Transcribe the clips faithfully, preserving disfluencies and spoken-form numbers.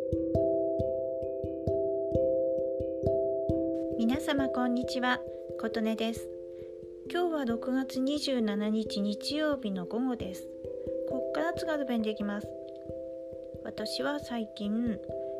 皆様こんにちは、琴音です。今日はろくがつにじゅうしちにち日曜日の午後です。ここから津軽弁でいきます。私は最近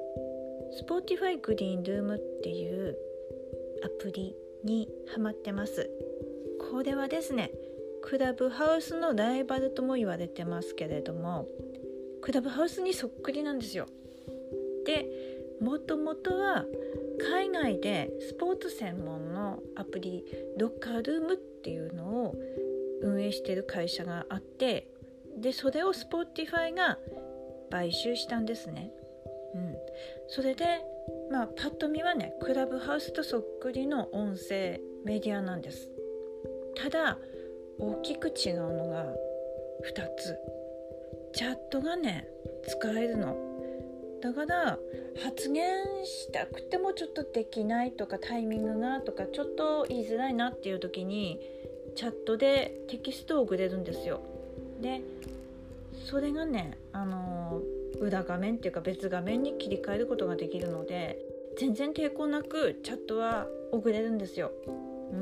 Spotify Green Room っていうアプリにハマってます。これはですね、クラブハウスのライバルとも言われてますけれども、クラブハウスにそっくりなんですよ。で、もともとは海外でスポーツ専門のアプリロッカールームっていうのを運営している会社があって、でそれを Spotify が買収したんですね。うん、それでまあパッと見はね、クラブハウスとそっくりの音声メディアなんです。ただ大きく違うのがふたつ。チャットがね使えるの。だから発言したくてもちょっとできないとか、タイミングがとかちょっと言いづらいなっていう時にチャットでテキストを送れるんですよ。でそれがね、あの裏画面っていうか別画面に切り替えることができるので、全然抵抗なくチャットは送れるんですよ。うん、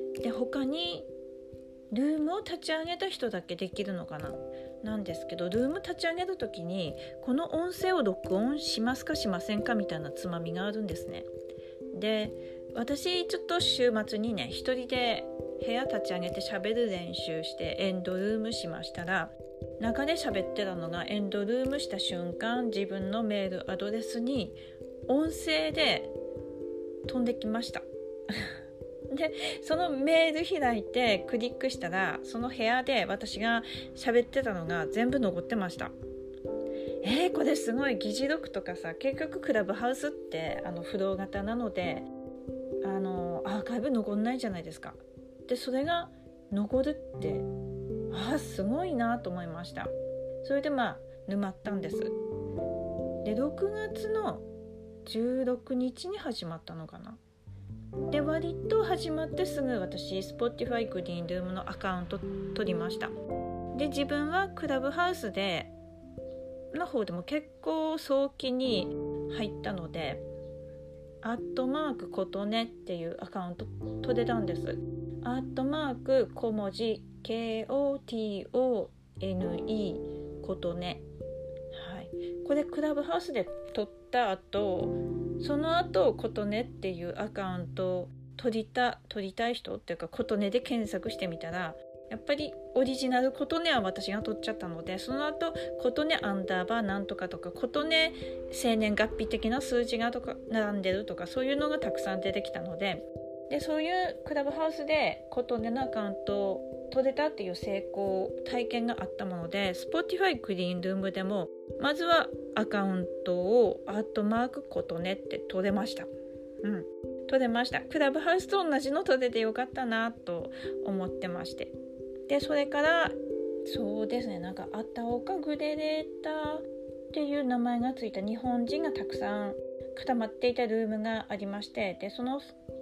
で他にルームを立ち上げた人だけできるのかななんですけど、ルーム立ち上げるときにこの音声を録音しますかしませんかみたいなつまみがあるんですね。で私ちょっと週末にね一人で部屋立ち上げて喋る練習してエンドルームしましたら、中で喋ってたのがエンドルームした瞬間、自分のメールアドレスに音声で飛んできましたでそのメール開いてクリックしたら、その部屋で私が喋ってたのが全部残ってました。えー、これすごい。議事録とかさ、結局クラブハウスってあのフロー型なのであのアーカイブ残んないじゃないですか。でそれが残るってあすごいなと思いました。それでまあ沼ったんです。でろくがつのじゅうろくにちに始まったのかな。で割と始まってすぐ私 Spotify Green Room のアカウント取りました。で自分はクラブハウスでの方でも結構早期に入ったので、アットマーク琴音っていうアカウント取れたんです。アットマーク小文字 ケーオーティーオーエヌイー 琴音、はい、これクラブハウスで取った後、その後琴音っていうアカウントを取りた取りたい人っていうか、琴音で検索してみたら、やっぱりオリジナル琴音は私が取っちゃったので、その後琴音アンダーバーなんとかとか、琴音生年月日的な数字がとか並んでるとか、そういうのがたくさん出てきたので、でそういうクラブハウスで琴音のアカウントを取れたっていう成功体験があったもので、 Spotify Green Room でもまずはアカウントをアットマーク琴音って取れました。うん取れました。クラブハウスと同じの取れてよかったなと思ってまして、でそれからそうですね、なんかあったおかグレレーターっていう名前がついた日本人がたくさん固まっていたルームがありまして、でその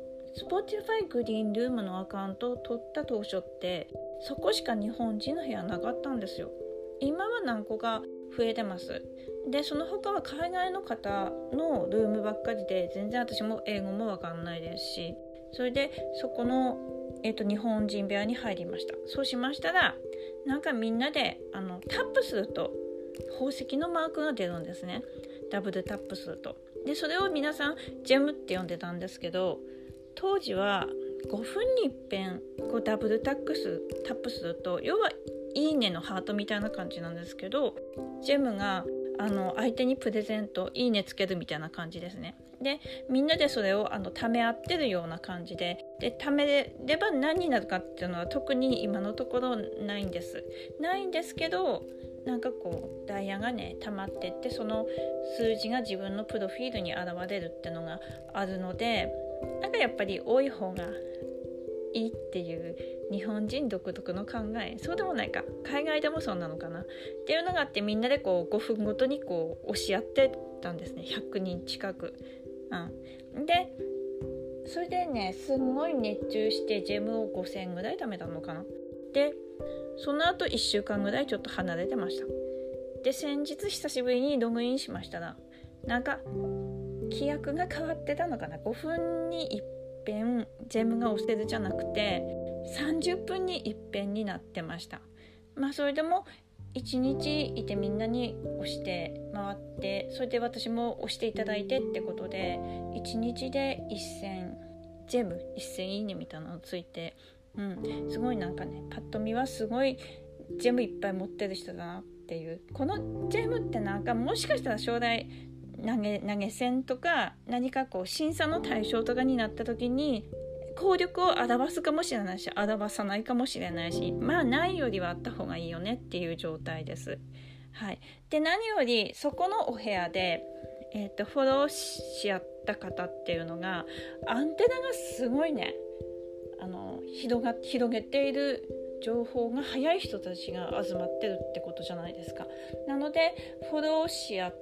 Spotify Green Room のアカウントを取った当初ってそこしか日本人の部屋なかったんですよ。今は何個か増えてます。でその他は海外の方のルームばっかりで、全然私も英語もわかんないですし、それでそこの、えーと、日本人部屋に入りました。そうしましたら、なんかみんなであのタップすると宝石のマークが出るんですね。ダブルタップすると。でそれを皆さんジェムって呼んでたんですけど、当時はごふんに一遍こうダブルタップするタップすると、要はいいねのハートみたいな感じなんですけど、ジェムがあの相手にプレゼントいいねつけるみたいな感じですね。でみんなでそれをあの貯め合ってるような感じで、で貯めれば何になるかっていうのは特に今のところないんですないんですけど、なんかこうダイヤがね溜まってって、その数字が自分のプロフィールに現れるっていうのがあるので、なんかやっぱり多い方がいいっていう日本人独特の考え。そうでもないか、海外でもそうなのかなっていうのがあって、みんなでこうごふんごとにこう押し合ってたんですね。ひゃくにん近く、うん、でそれでねすんごい熱中してジェムをごせんぐらい貯めたのかな。でその後いっしゅうかんぐらいちょっと離れてました。で先日久しぶりにログインしましたら、 なんか規約が変わってたのかな。ごふんに一遍ジェムが押せるじゃなくてさんじゅっぷんに一遍になってました。まあそれでもいちにちいてみんなに押して回って、それで私も押していただいてってことでいちにちでせんジェムせんいいねみたいなのついて、うん、すごいなんかね、パッと見はすごいジェムいっぱい持ってる人だなっていう。このジェムってなんかもしかしたら将来投げ、投げ銭とか何かこう審査の対象とかになった時に効力を表すかもしれないし表さないかもしれないし、まあないよりはあった方がいいよねっていう状態です。はい。で何よりそこのお部屋で、えーと、フォローし合った方っていうのがアンテナがすごいね、あの広が広げている情報が早い人たちが集まってるってことじゃないですか。なのでフォローし合って、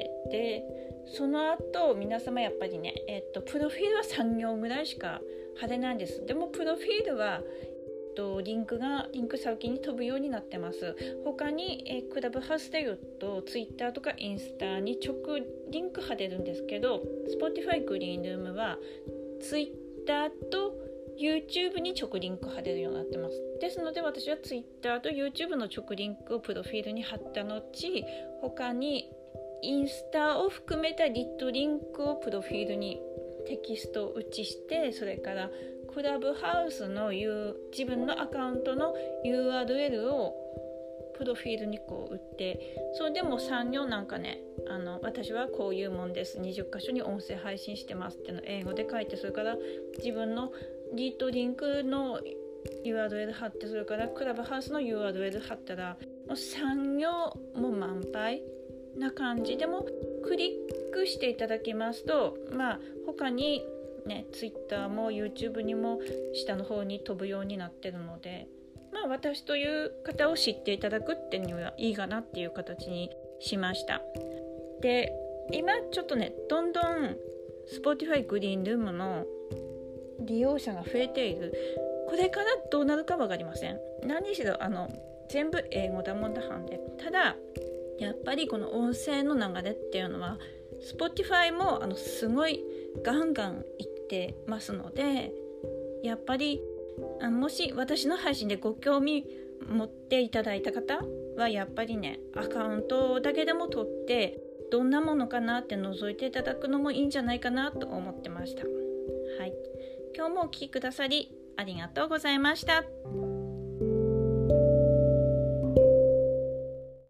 でその後皆様やっぱりね、えっと、プロフィールはさん行ぐらいしか貼れないんです。でもプロフィールは、えっと、リンクがリンク先に飛ぶようになってます。他にえクラブハウスで言うとツイッターとかインスタに直リンク貼れるんですけど、 Spotify グリーンルームはツイッターと YouTube に直リンク貼れるようになってます。ですので私は Twitter と YouTube の直リンクをプロフィールに貼った後、他にインスタを含めたリットリンクをプロフィールにテキストを打ちして、それからクラブハウスの、U、自分のアカウントの ユーアールエル をプロフィールにこう打って、それでもさん行なんかね、あの私はこういうもんです、にじゅっかしょに音声配信してますっていうのを英語で書いて、それから自分のリットリンクの ユーアールエル 貼って、それからクラブハウスの ユーアールエル 貼ったらもうさん行も満杯な感じで、もクリックしていただきますと、まあ他にね Twitter も YouTube にも下の方に飛ぶようになってるので、まあ私という方を知っていただくっていうにはいいかなっていう形にしました。で今ちょっとね、どんどん Spotify グリーンルームの利用者が増えている。これからどうなるか分かりません。何しろあの全部英語だもんだはんで、ただやっぱりこの音声の流れっていうのは Spotify もあのすごいガンガンいってますので、やっぱりあもし私の配信でご興味持っていただいた方はやっぱりね、アカウントだけでも取ってどんなものかなって覗いていただくのもいいんじゃないかなと思ってました。はい、今日もお聞きくださりありがとうございました。